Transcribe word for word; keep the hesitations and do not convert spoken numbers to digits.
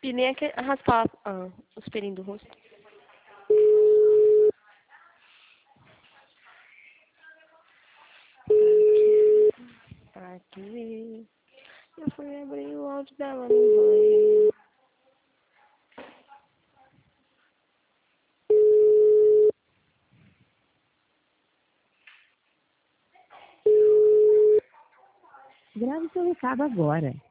que nem aquele, raspar ah, os pelinhos do rosto. Aqui. Aqui. Eu fui abrir o áudio dela no banho. Grave seu recado agora.